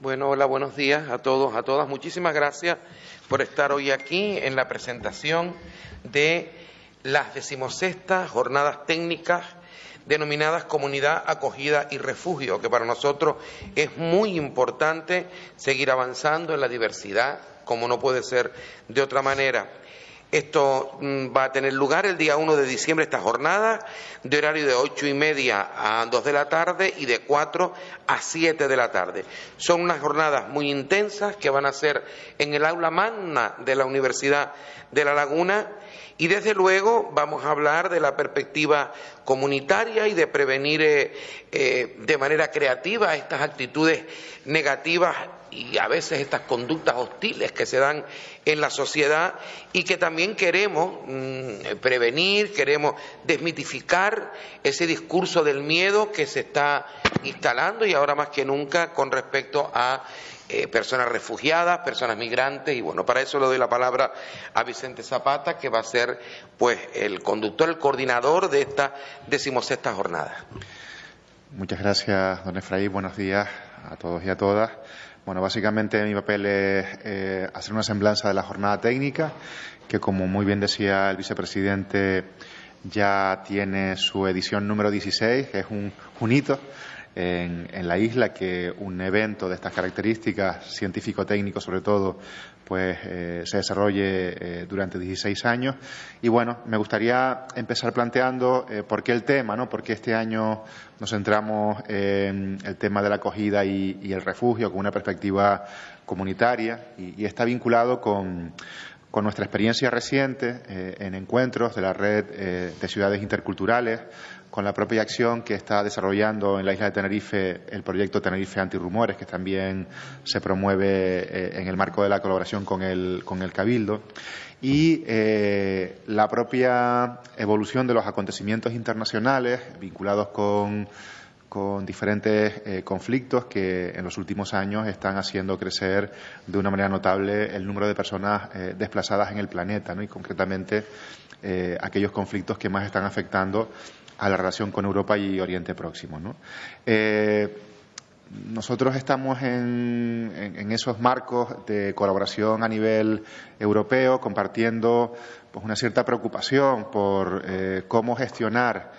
Bueno, hola, buenos días a todos, a todas. Muchísimas gracias por estar hoy aquí en la presentación de las 16ª Jornadas Técnicas denominadas Comunidad, Acogida y Refugio, que para nosotros es muy importante seguir avanzando en la diversidad, como no puede ser de otra manera. Esto va a tener lugar el día 1 de diciembre, esta jornada, de horario de 8:30 a 2 de la tarde y de 4 a 7 de la tarde. Son unas jornadas muy intensas que van a ser en el aula magna de la Universidad de La Laguna y desde luego vamos a hablar de la perspectiva comunitaria y de prevenir de manera creativa estas actitudes negativas y a veces estas conductas hostiles que se dan en la sociedad y que también queremos prevenir, queremos desmitificar ese discurso del miedo que se está instalando y ahora más que nunca con respecto a personas refugiadas, personas migrantes y bueno, para eso le doy la palabra a Vicente Zapata, que va a ser pues el conductor, el coordinador de esta 16ª jornada. Muchas gracias, don Efraín. Buenos días a todos y a todas. Bueno, básicamente mi papel es hacer una semblanza de la jornada técnica, que como muy bien decía el vicepresidente, ya tiene su edición número 16, que es un hito en la isla, que un evento de estas características, científico-técnico sobre todo, pues se desarrolle durante 16 años. Y bueno, me gustaría empezar planteando por qué el tema, ¿no? Porque este año nos centramos en el tema de la acogida y el refugio con una perspectiva comunitaria y está vinculado con nuestra experiencia reciente en encuentros de la red de ciudades interculturales, con la propia acción que está desarrollando en la isla de Tenerife el proyecto Tenerife Antirrumores, que también se promueve en el marco de la colaboración con el Cabildo, y la propia evolución de los acontecimientos internacionales vinculados con diferentes conflictos que en los últimos años están haciendo crecer de una manera notable el número de personas desplazadas en el planeta, ¿no? Y concretamente aquellos conflictos que más están afectando a la relación con Europa y Oriente Próximo, ¿no? Nosotros estamos en esos marcos de colaboración a nivel europeo, compartiendo pues una cierta preocupación por cómo gestionar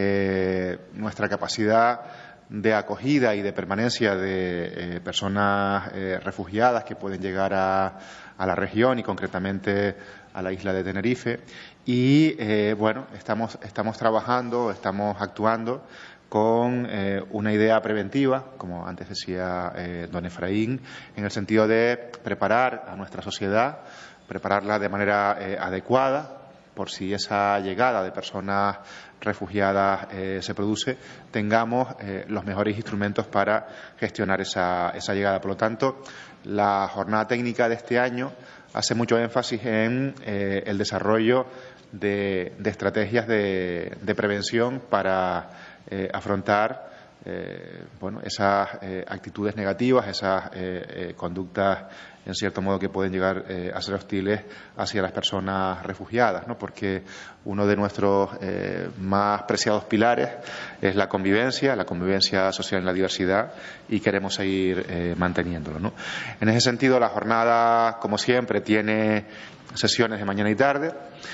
nuestra capacidad de acogida y de permanencia de personas refugiadas que pueden llegar a la región y concretamente a la isla de Tenerife. Y bueno, estamos trabajando, estamos actuando con una idea preventiva, como antes decía don Efraín, en el sentido de preparar a nuestra sociedad, prepararla de manera adecuada, por si esa llegada de personas refugiadas se produce, tengamos los mejores instrumentos para gestionar esa llegada. Por lo tanto, la jornada técnica de este año hace mucho énfasis en el desarrollo de estrategias de prevención para afrontar bueno, esas actitudes negativas, esas conductas en cierto modo que pueden llegar a ser hostiles hacia las personas refugiadas, ¿no? Porque uno de nuestros más preciados pilares es la convivencia social en la diversidad y queremos seguir manteniéndolo, ¿no? En ese sentido, la jornada, como siempre, tiene sesiones de mañana y tarde.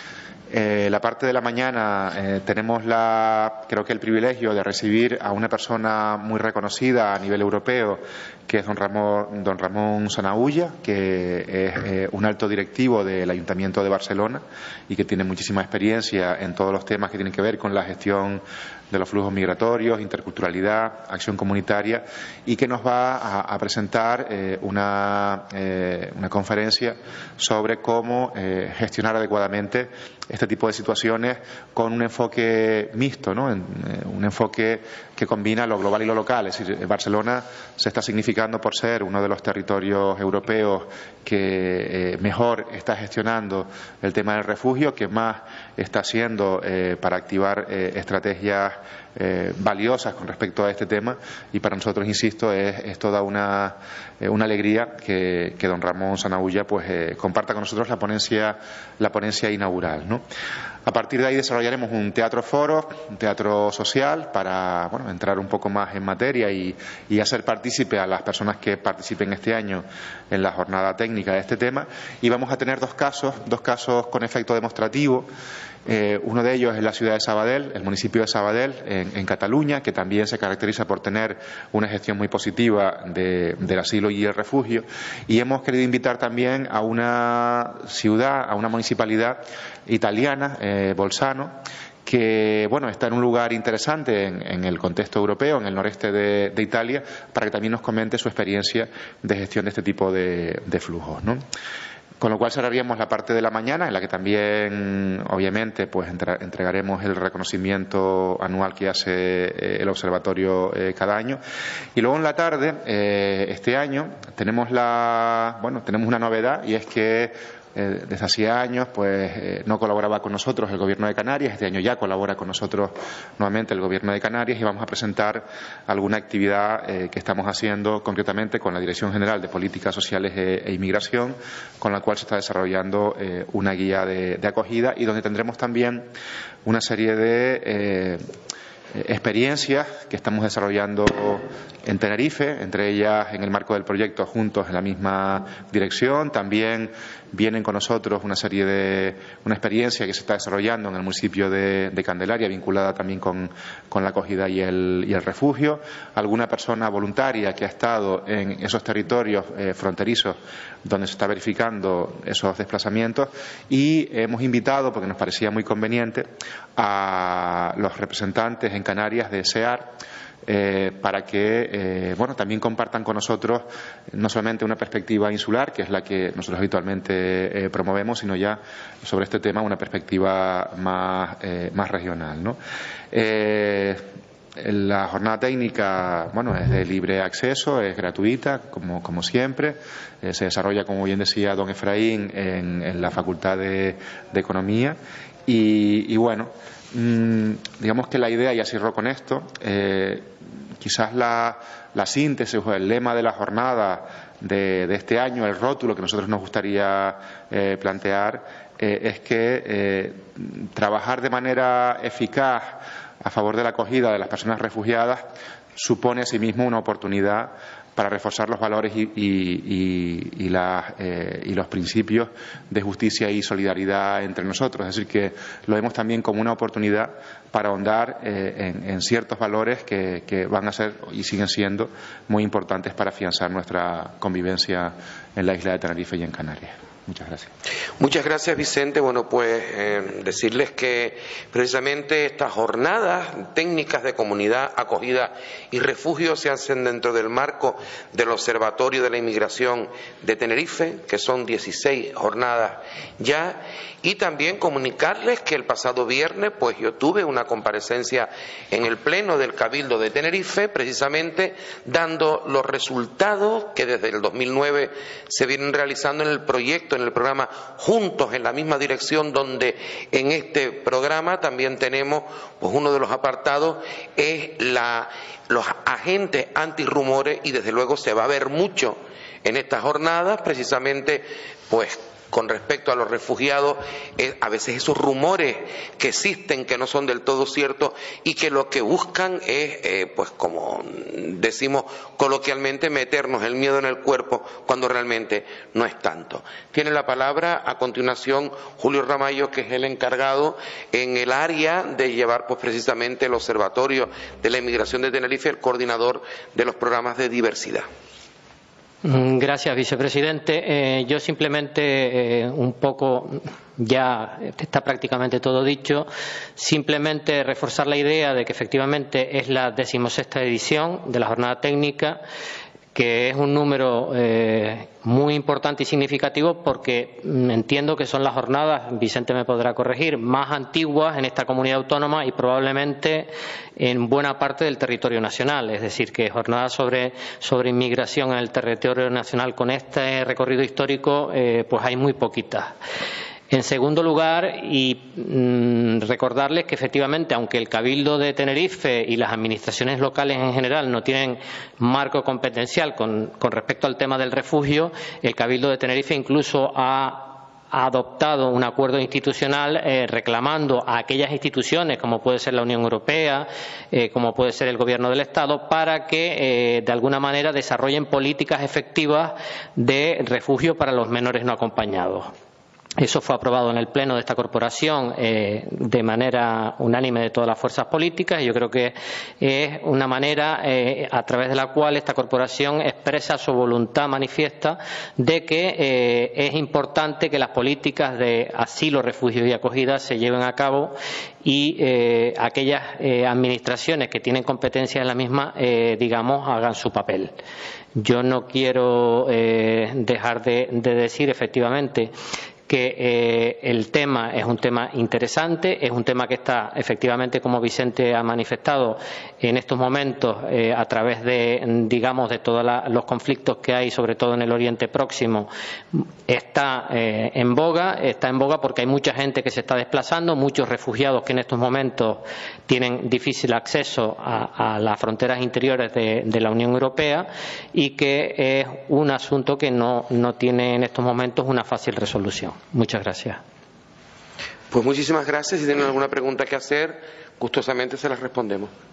La parte de la mañana tenemos creo que el privilegio de recibir a una persona muy reconocida a nivel europeo, que es don Ramón Sanahuja, que es un alto directivo del Ayuntamiento de Barcelona y que tiene muchísima experiencia en todos los temas que tienen que ver con la gestión de los flujos migratorios, interculturalidad, acción comunitaria, y que nos va a presentar una conferencia sobre cómo gestionar adecuadamente este tipo de situaciones con un enfoque mixto, ¿no? Un enfoque que combina lo global y lo local. Es decir, Barcelona se está significando por ser uno de los territorios europeos que mejor está gestionando el tema del refugio, que más está haciendo para activar estrategias valiosas con respecto a este tema, y para nosotros, insisto, es toda una alegría que don Ramón Sanahuja pues comparta con nosotros la ponencia inaugural, ¿no? A partir de ahí desarrollaremos un teatro foro, un teatro social, para entrar un poco más en materia y hacer partícipe a las personas que participen este año en la jornada técnica de este tema. Y vamos a tener dos casos con efecto demostrativo. Uno de ellos es la ciudad de Sabadell, el municipio de Sabadell, en Cataluña, que también se caracteriza por tener una gestión muy positiva del asilo y el refugio. Y hemos querido invitar también a una ciudad, a una municipalidad italiana, Bolzano, que está en un lugar interesante en el contexto europeo, en el noreste de Italia, para que también nos comente su experiencia de gestión de este tipo de flujos, ¿no? Con lo cual cerraríamos la parte de la mañana, en la que también, obviamente, entregaremos el reconocimiento anual que hace el observatorio cada año. Y luego en la tarde, este año, tenemos una novedad, y es que desde hacía años no colaboraba con nosotros el Gobierno de Canarias. Este año ya colabora con nosotros nuevamente el Gobierno de Canarias, y vamos a presentar alguna actividad que estamos haciendo concretamente con la Dirección General de Políticas Sociales e Inmigración, con la cual se está desarrollando una guía de acogida, y donde tendremos también una serie de experiencias que estamos desarrollando en Tenerife, entre ellas en el marco del proyecto Juntos en la misma dirección. También vienen con nosotros una experiencia que se está desarrollando en el municipio de Candelaria, vinculada también con la acogida y el refugio. Alguna persona voluntaria que ha estado en esos territorios fronterizos donde se está verificando esos desplazamientos, y hemos invitado, porque nos parecía muy conveniente, a los representantes en Canarias de SEAR, para que también compartan con nosotros no solamente una perspectiva insular, que es la que nosotros habitualmente promovemos, sino ya sobre este tema una perspectiva más regional, ¿no? La jornada técnica es de libre acceso, es gratuita, como siempre. Se desarrolla, como bien decía don Efraín, en la Facultad de Economía. Y digamos que la idea, ya cierro con esto, quizás la síntesis o el lema de la jornada de este año, el rótulo que nosotros nos gustaría plantear, es que trabajar de manera eficaz a favor de la acogida de las personas refugiadas supone asimismo una oportunidad para reforzar los valores y los principios de justicia y solidaridad entre nosotros. Es decir, que lo vemos también como una oportunidad para ahondar en ciertos valores que van a ser y siguen siendo muy importantes para afianzar nuestra convivencia en la isla de Tenerife y en Canarias. Muchas gracias. Muchas gracias, Vicente. Decirles que precisamente estas jornadas técnicas de comunidad, acogida y refugio se hacen dentro del marco del Observatorio de la Inmigración de Tenerife, que son 16 jornadas ya, y también comunicarles que el pasado viernes yo tuve una comparecencia en el Pleno del Cabildo de Tenerife, precisamente dando los resultados que desde el 2009 se vienen realizando en el proyecto, en el programa Juntos en la misma dirección, donde en este programa también tenemos uno de los apartados es los agentes antirrumores, y desde luego se va a ver mucho en estas jornadas precisamente con respecto a los refugiados, a veces esos rumores que existen que no son del todo ciertos y que lo que buscan es, como decimos coloquialmente, meternos el miedo en el cuerpo cuando realmente no es tanto. Tiene la palabra a continuación Julio Ramallo, que es el encargado en el área de llevar precisamente el Observatorio de la Inmigración de Tenerife, el coordinador de los programas de diversidad. Gracias, vicepresidente. Yo simplemente ya está prácticamente todo dicho, simplemente reforzar la idea de que efectivamente es la 16ª edición de la jornada técnica, que es un número muy importante y significativo, porque entiendo que son las jornadas, Vicente me podrá corregir, más antiguas en esta comunidad autónoma y probablemente en buena parte del territorio nacional. Es decir, que jornadas sobre inmigración en el territorio nacional con este recorrido histórico hay muy poquitas. En segundo lugar, recordarles que efectivamente, aunque el Cabildo de Tenerife y las administraciones locales en general no tienen marco competencial con respecto al tema del refugio, el Cabildo de Tenerife incluso ha ha adoptado un acuerdo institucional reclamando a aquellas instituciones, como puede ser la Unión Europea, como puede ser el Gobierno del Estado, para que de alguna manera desarrollen políticas efectivas de refugio para los menores no acompañados. Eso fue aprobado en el Pleno de esta corporación de manera unánime de todas las fuerzas políticas, y yo creo que es una manera a través de la cual esta corporación expresa su voluntad manifiesta de que es importante que las políticas de asilo, refugio y acogida se lleven a cabo, y aquellas administraciones que tienen competencia en la misma, digamos, hagan su papel. Yo no quiero dejar de decir, efectivamente, que el tema es un tema interesante, es un tema que está, efectivamente, como Vicente ha manifestado, en estos momentos, a través de, digamos, de todos los conflictos que hay, sobre todo en el Oriente Próximo, está en boga porque hay mucha gente que se está desplazando, muchos refugiados que en estos momentos tienen difícil acceso a las fronteras interiores de la Unión Europea, y que es un asunto que no tiene en estos momentos una fácil resolución. Muchas gracias. Pues muchísimas gracias. Si tienen alguna pregunta que hacer, gustosamente se las respondemos.